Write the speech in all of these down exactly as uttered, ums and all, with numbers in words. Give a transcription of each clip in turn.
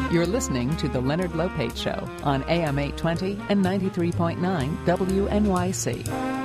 You're listening to The Leonard Lopate Show on A M eight twenty and ninety-three point nine W N Y C.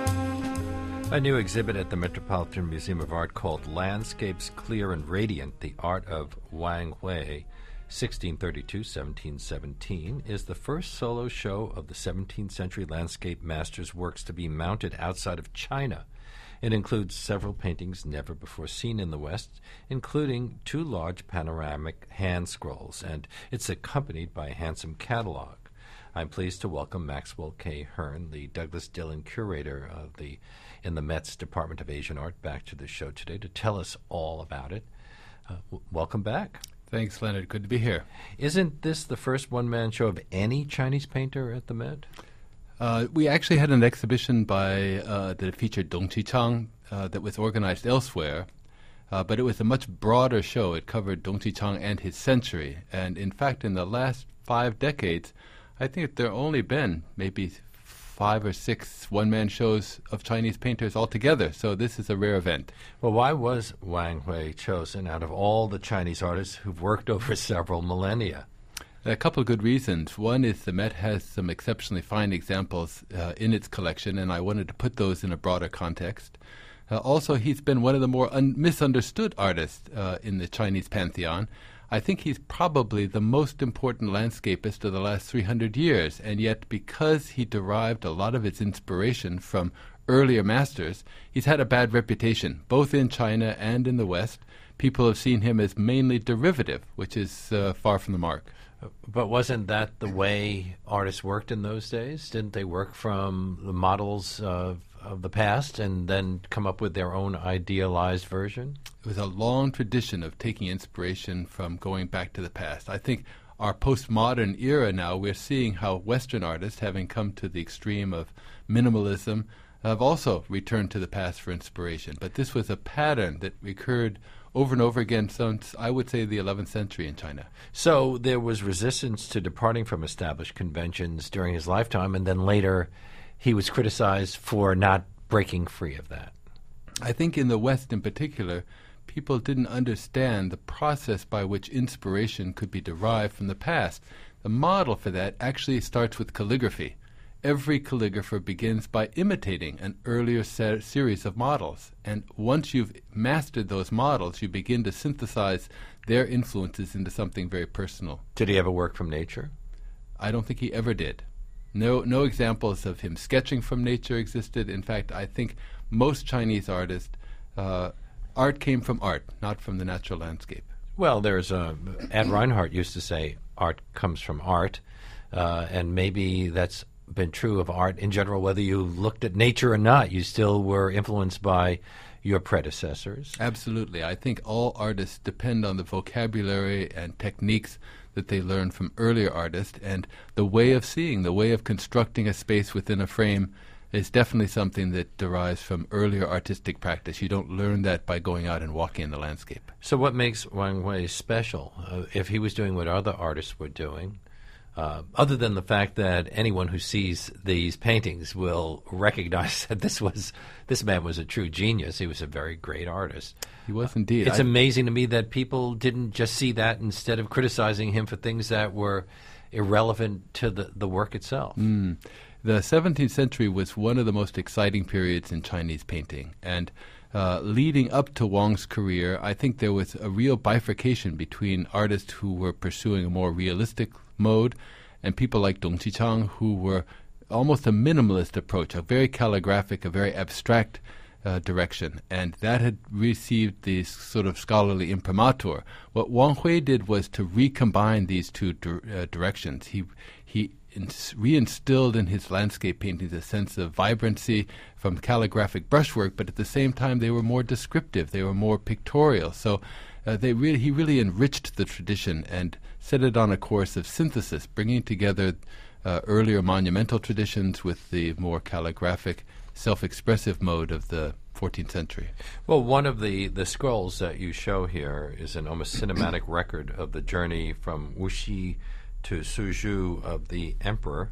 A new exhibit at the Metropolitan Museum of Art called Landscapes Clear and Radiant, The Art of Wang Hui, sixteen thirty-two to seventeen seventeen, is the first solo show of the seventeenth century landscape master's works to be mounted outside of China. It includes several paintings never before seen in the West, including two large panoramic hand scrolls, and it's accompanied by a handsome catalog. I'm pleased to welcome Maxwell K. Hearn, the Douglas Dillon curator of the in the Met's Department of Asian Art, back to the show today to tell us all about it. Uh, w- welcome back. Thanks, Leonard. Good to be here. Isn't this the first one-man show of any Chinese painter at the Met? Uh, we actually had an exhibition by uh, that featured Dong Qichang uh, that was organized elsewhere, uh, but it was a much broader show. It covered Dong Qichang and his century. And in fact, in the last five decades, I think there have only been maybe five or six one-man shows of Chinese painters altogether. So this is a rare event. Well, why was Wang Hui chosen out of all the Chinese artists who've worked over several millennia? A couple of good reasons. One is the Met has some exceptionally fine examples uh, in its collection, and I wanted to put those in a broader context. Uh, also, he's been one of the more un- misunderstood artists uh, in the Chinese pantheon. I think he's probably the most important landscapist of the last three hundred years, and yet because he derived a lot of its inspiration from earlier masters, he's had a bad reputation, both in China and in the West. People have seen him as mainly derivative, which is uh, far from the mark. But wasn't that the way artists worked in those days? Didn't they work from the models of, of the past and then come up with their own idealized version? It was a long tradition of taking inspiration from going back to the past. I think our postmodern era now, we're seeing how Western artists, having come to the extreme of minimalism, have also returned to the past for inspiration. But this was a pattern that recurred over and over again since, I would say, the eleventh century in China. So there was resistance to departing from established conventions during his lifetime, and then later he was criticized for not breaking free of that. I think in the West in particular, people didn't understand the process by which inspiration could be derived from the past. The model for that actually starts with calligraphy. Every calligrapher begins by imitating an earlier se- series of models. And once you've mastered those models, you begin to synthesize their influences into something very personal. Did he ever work from nature? I don't think he ever did. No, no examples of him sketching from nature existed. In fact, I think most Chinese artists, uh, art came from art, not from the natural landscape. Well, there's a, Ed Reinhardt used to say art comes from art, uh, and maybe that's been true of art in general, whether you looked at nature or not. You still were influenced by your predecessors. Absolutely. I think all artists depend on the vocabulary and techniques that they learn from earlier artists, and the way of seeing, the way of constructing a space within a frame is definitely something that derives from earlier artistic practice. You don't learn that by going out and walking in the landscape. So what makes Wang Hui special? Uh, if he was doing what other artists were doing, Uh, other than the fact that anyone who sees these paintings will recognize that this was this man was a true genius. He was a very great artist. He was indeed. It's I, amazing to me that people didn't just see that instead of criticizing him for things that were irrelevant to the, the work itself. Mm, the seventeenth century was one of the most exciting periods in Chinese painting. And uh, leading up to Wang's career, I think there was a real bifurcation between artists who were pursuing a more realistic mode and people like Dong Qichang who were almost a minimalist approach, a very calligraphic, a very abstract uh, direction. And that had received this sort of scholarly imprimatur. What Wang Hui did was to recombine these two dir- uh, directions. He he ins- reinstilled in his landscape paintings a sense of vibrancy from calligraphic brushwork, but at the same time they were more descriptive, they were more pictorial. So uh, they really, he really enriched the tradition and set it on a course of synthesis, bringing together uh, earlier monumental traditions with the more calligraphic, self-expressive mode of the fourteenth century. Well, one of the, the scrolls that you show here is an almost cinematic record of the journey from Wuxi to Suzhou of the emperor.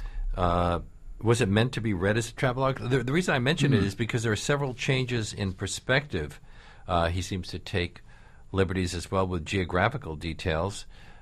Uh, was it meant to be read as a travelogue? The, the reason I mention mm. it is because there are several changes in perspective. Uh, he seems to take liberties as well with geographical details.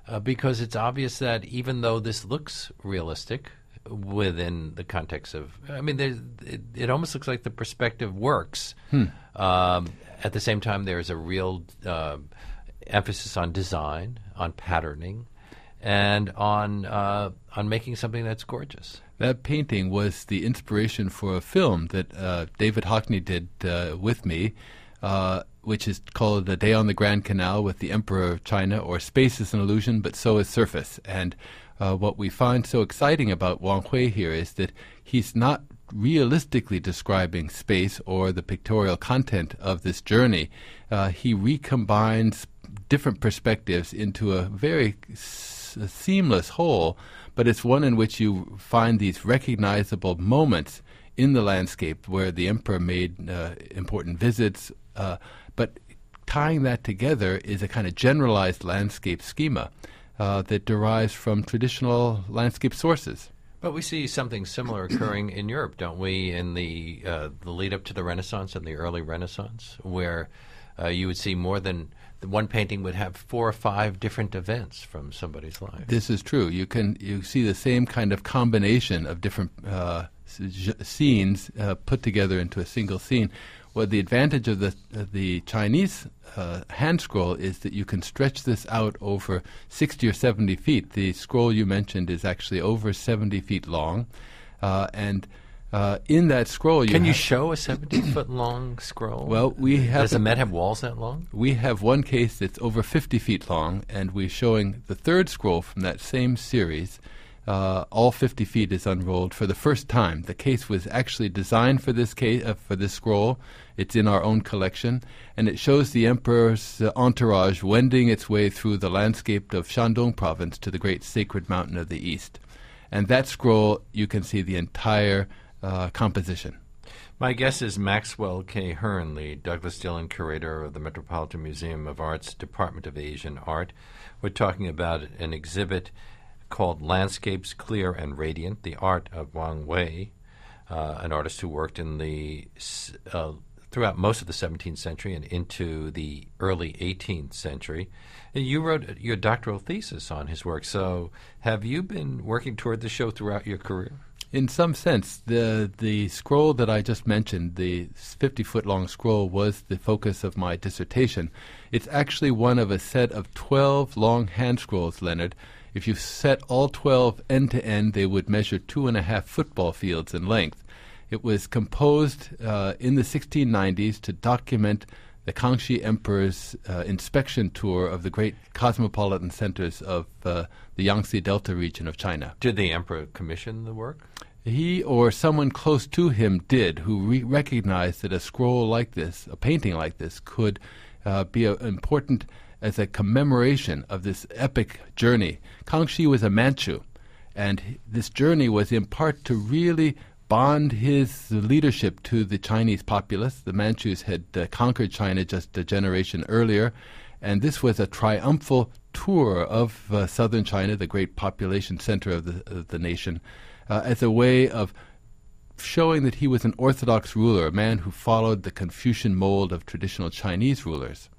uh, because it's obvious that even though this looks realistic within the context of, I mean, there's, it, it almost looks like the perspective works. Hmm. Um, at the same time, there's a real uh, emphasis on design, on patterning, and on uh, on making something that's gorgeous. That painting was the inspiration for a film that uh, David Hockney did uh, with me, uh, which is called A Day on the Grand Canal with the Emperor of China, or Space is an Illusion, but So is Surface. And uh, what we find so exciting about Wang Hui here is that he's not realistically describing space or the pictorial content of this journey. Uh, he recombines different perspectives into a very s- seamless whole, but it's one in which you find these recognizable moments in the landscape where the emperor made uh, important visits, uh, but tying that together is a kind of generalized landscape schema uh, that derives from traditional landscape sources. But we see something similar occurring in Europe, don't we, in the uh, the lead up to the Renaissance and the early Renaissance, where uh, you would see more than the one painting would have four or five different events from somebody's life. This is true. You can you see the same kind of combination of different uh, s- scenes uh, put together into a single scene. Well, the advantage of the uh, the Chinese uh, hand scroll is that you can stretch this out over sixty or seventy feet. The scroll you mentioned is actually over seventy feet long, uh, and uh, in that scroll, you can you ha- show a seventy-foot long scroll? Well, we have Does the Met have walls that long? We have one case that's over fifty feet long, and we're showing the third scroll from that same series. Uh, all fifty feet is unrolled for the first time. The case was actually designed for this case, uh, for this scroll. It's in our own collection, and it shows the emperor's uh, entourage wending its way through the landscape of Shandong province to the great sacred mountain of the east. And that scroll, you can see the entire uh, composition. My guest is Maxwell K. Hearn, the Douglas Dillon Curator of the Metropolitan Museum of Art's Department of Asian Art. We're talking about an exhibit called Landscapes Clear and Radiant, the Art of Wang Hui, uh, an artist who worked in the uh, throughout most of the seventeenth century and into the early eighteenth century. And you wrote your doctoral thesis on his work, so have you been working toward the show throughout your career? In some sense, the the scroll that I just mentioned, the fifty-foot-long scroll, was the focus of my dissertation. It's actually one of a set of twelve long hand scrolls, Leonard. If you set all twelve end-to-end, they would measure two and a half football fields in length. It was composed uh, in the sixteen nineties to document the Kangxi Emperor's uh, inspection tour of the great cosmopolitan centers of uh, the Yangtze Delta region of China. Did the emperor commission the work? He or someone close to him did, who re- recognized that a scroll like this, a painting like this, could uh, be a, important as a commemoration of this epic journey. Kangxi was a Manchu, and h- this journey was in part to really bond his leadership to the Chinese populace. The Manchus had uh, conquered China just a generation earlier, and this was a triumphal tour of uh, southern China, the great population center of the, of the nation, uh, as a way of showing that he was an orthodox ruler, a man who followed the Confucian mold of traditional Chinese rulers.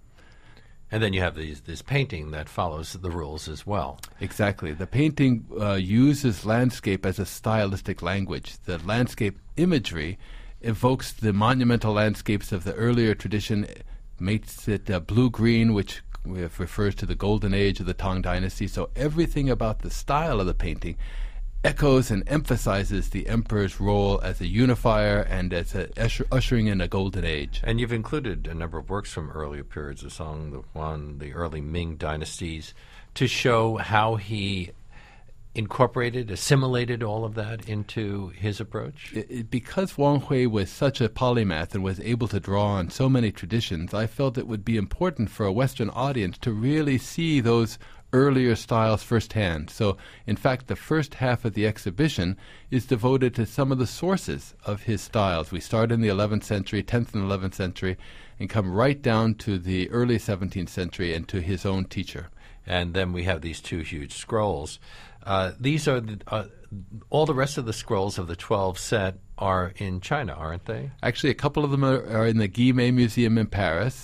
And then you have these, this painting that follows the rules as well. Exactly. The painting uh, uses landscape as a stylistic language. The landscape imagery evokes the monumental landscapes of the earlier tradition, makes it uh, blue-green, which refers to the golden age of the Tang Dynasty. So everything about the style of the painting echoes and emphasizes the emperor's role as a unifier and as a usher, ushering in a golden age. And you've included a number of works from earlier periods of Song, the one, the early Ming dynasties, to show how he incorporated, assimilated all of that into his approach? It, it, because Wang Hui was such a polymath and was able to draw on so many traditions, I felt it would be important for a Western audience to really see those earlier styles firsthand. So, in fact, the first half of the exhibition is devoted to some of the sources of his styles. We start in the eleventh century, tenth and eleventh century, and come right down to the early seventeenth century and to his own teacher. And then we have these two huge scrolls. Uh, these are the, uh, all the rest of the scrolls of the twelve set are in China, aren't they? Actually, a couple of them are, are in the Guimet Museum in Paris.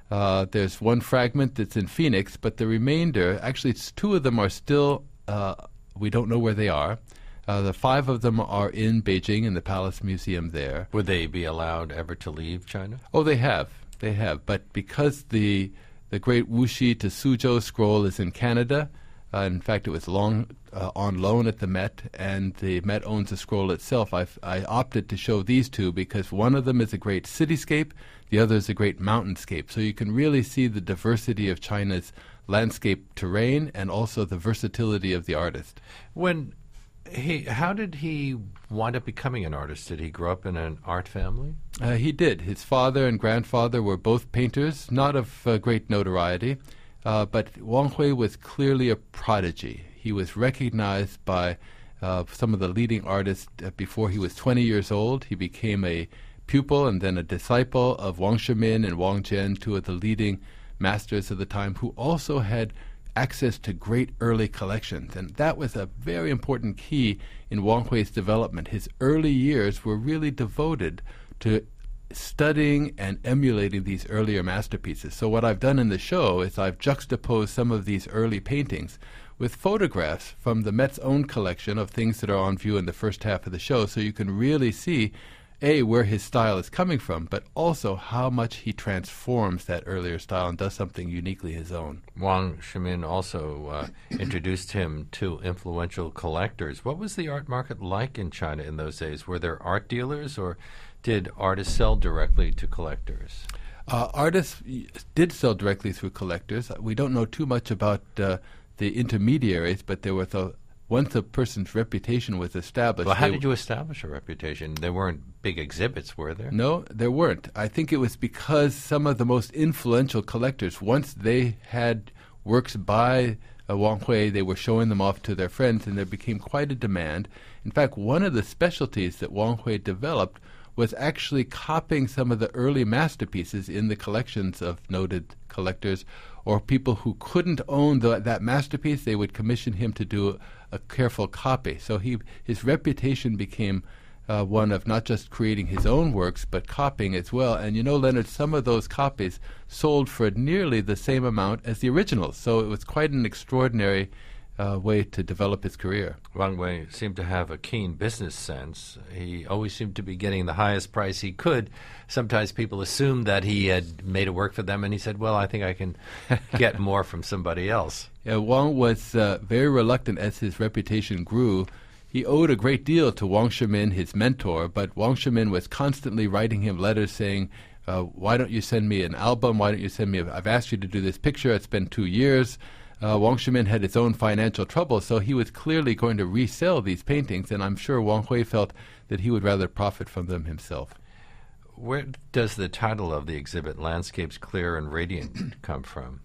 Uh, there's one fragment that's in Phoenix, but the remainder, actually it's two of them are still, uh, we don't know where they are. Uh, the five of them are in Beijing in the Palace Museum there. Would they be allowed ever to leave China? Oh, they have. They have. But because the the great Wuxi to Suzhou scroll is in Canada, uh, in fact, it was long uh, on loan at the Met, and the Met owns the scroll itself, I've, I opted to show these two because one of them is a great cityscape, the other is a great mountainscape. So you can really see the diversity of China's landscape terrain and also the versatility of the artist. When he, how did he wind up becoming an artist? Did he grow up in an art family? Uh, he did. His father and grandfather were both painters, not of uh, great notoriety, uh, but Wang Hui was clearly a prodigy. He was recognized by uh, some of the leading artists uh, before he was twenty years old. He became a pupil and then a disciple of Wang Shimin and Wang Jian, two of the leading masters of the time, who also had access to great early collections. And that was a very important key in Wang Hui's development. His early years were really devoted to studying and emulating these earlier masterpieces. So what I've done in the show is I've juxtaposed some of these early paintings with photographs from the Met's own collection of things that are on view in the first half of the show, so you can really see A, where his style is coming from, but also how much he transforms that earlier style and does something uniquely his own. Wang Shimin also uh, introduced him to influential collectors. What was the art market like in China in those days? Were there art dealers, or did artists sell directly to collectors? Uh, artists y- did sell directly through collectors. We don't know too much about uh, the intermediaries, but there was a once a person's reputation was established. Well, how did you establish a reputation? There weren't big exhibits, were there? No, there weren't. I think it was because some of the most influential collectors, once they had works by uh, Wang Hui, they were showing them off to their friends, and there became quite a demand. In fact, one of the specialties that Wang Hui developed was actually copying some of the early masterpieces in the collections of noted collectors, or people who couldn't own the, that masterpiece. They would commission him to do a careful copy. So he his reputation became uh, one of not just creating his own works, but copying as well. And you know, Leonard, some of those copies sold for nearly the same amount as the originals. So it was quite an extraordinary uh, way to develop his career. Wang Hui seemed to have a keen business sense. He always seemed to be getting the highest price he could. Sometimes people assumed that he had made it work for them, and he said, well, I think I can get more from somebody else. Yeah, Wang was uh, very reluctant as his reputation grew. He owed a great deal to Wang Shimin, his mentor, but Wang Shimin was constantly writing him letters saying, uh, why don't you send me an album? Why don't you send me a, I've asked you to do this picture. It's been two years. Uh, Wang Shimin had his own financial trouble, so he was clearly going to resell these paintings, and I'm sure Wang Hui felt that he would rather profit from them himself. Where does the title of the exhibit, Landscapes Clear and Radiant, come from?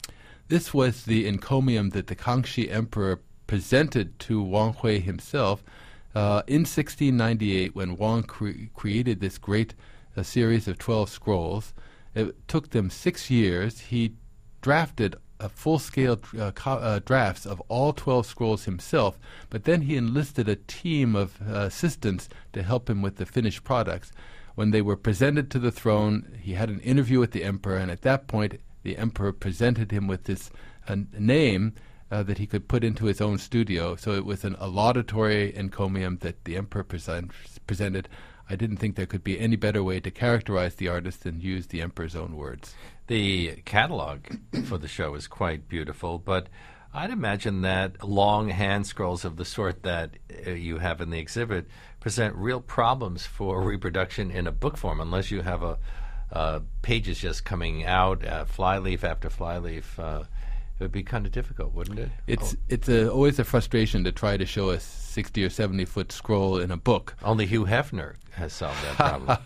This was the encomium that the Kangxi Emperor presented to Wang Hui himself uh, in sixteen ninety-eight, when Wang cre- created this great uh, series of twelve scrolls. It took them six years. He drafted a full-scale uh, co- uh, drafts of all twelve scrolls himself, but then he enlisted a team of uh, assistants to help him with the finished products. When they were presented to the throne, he had an interview with the emperor, and at that point, the emperor presented him with this uh, name uh, that he could put into his own studio. So it was an, a laudatory encomium that the emperor present, presented. I didn't think there could be any better way to characterize the artist than use the emperor's own words. The catalog for the show is quite beautiful, but I'd imagine that long hand scrolls of the sort that uh, you have in the exhibit present real problems for reproduction in a book form, unless you have a uh, pages just coming out, uh, flyleaf after flyleaf. Uh, it would be kind of difficult, wouldn't it? It's oh. it's a, always a frustration to try to show a sixty or seventy foot scroll in a book. Only Hugh Hefner has solved that problem.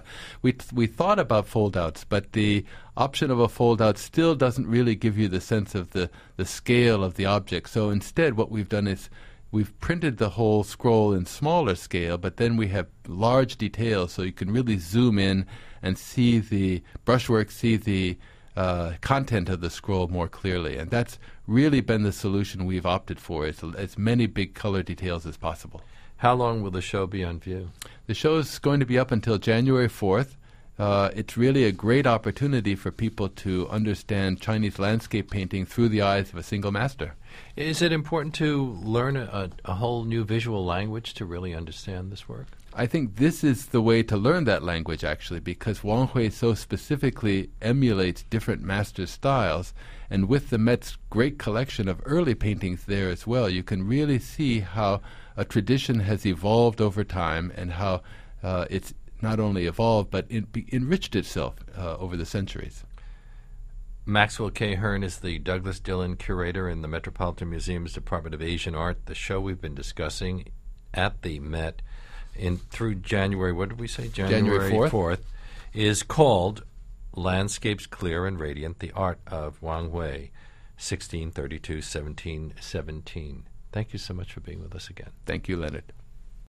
we th- we thought about foldouts, but the option of a foldout still doesn't really give you the sense of the, the scale of the object. So instead, what we've done is we've printed the whole scroll in smaller scale, but then we have large details, so you can really zoom in and see the brushwork, see the uh, content of the scroll more clearly. And that's really been the solution we've opted for, is as many big color details as possible. How long will the show be on view? The show is going to be up until January fourth. uh, it's really a great opportunity for people to understand Chinese landscape painting through the eyes of a single master. Is it important to learn a, a whole new visual language to really understand this work? I think this is the way to learn that language, actually, because Wang Hui so specifically emulates different master styles. And with the Met's great collection of early paintings there as well, you can really see how a tradition has evolved over time and how uh, it's not only evolved, but in, be enriched itself uh, over the centuries. Maxwell K. Hearn is the Douglas Dillon Curator in the Metropolitan Museum's Department of Asian Art. The show we've been discussing at the Met in through January, what did we say? January fourth, is called Landscapes Clear and Radiant, the Art of Wang Hui, sixteen thirty-two to seventeen seventeen. Thank you so much for being with us again. Thank you, Leonard.